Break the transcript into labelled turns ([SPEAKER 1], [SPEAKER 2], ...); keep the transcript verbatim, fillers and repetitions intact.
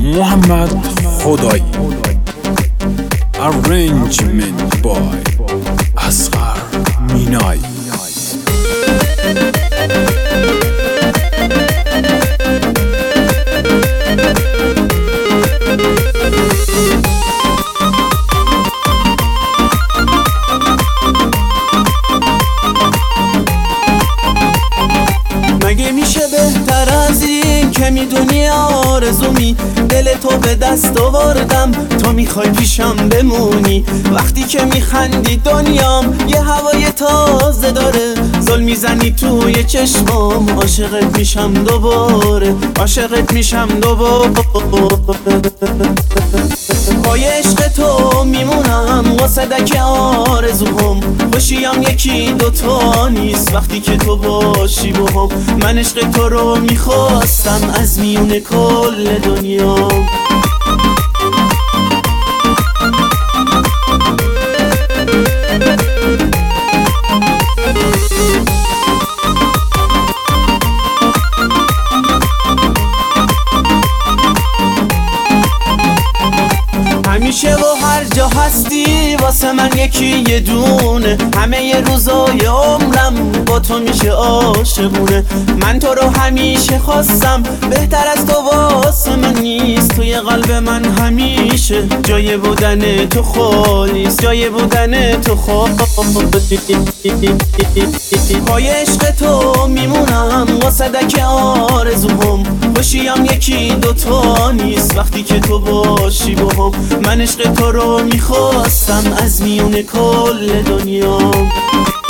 [SPEAKER 1] محمد خدایی. Arrangement by اصغر مینایی.
[SPEAKER 2] مگه میشه بهتر از این که میدونی آرزومی؟ دل تو به دست آوردم، تو میخوای پیشم بمونی. وقتی که میخندی دنیام یه هوای تازه داره، زل میزنی توی چشمام، عاشقت میشم دوباره، عاشقت میشم دوباره. پای عشق تو میمونم واسدک آرزوهم، خوشیم یکی دوتا نیست وقتی که تو باشی باهم. من عشق تو رو میخواستم از میون کل دنیا. همیشه و هر جا هستی واسه من یکی یه دونه، همه ی روزای عمرم با تو میشه عاشقونه. من تو رو همیشه خواستم، بهتر از تو واسه من نیست. توی قلب من همیشه جای بودن تو خالیست، جای بودن تو خالی. پای عشق تو میمونم واسدک آرزوهم، خوشیم یکی دوتا نیست وقتی که تو باشی باهم. من عشق تو رو میخواستم از میون کل دنیا.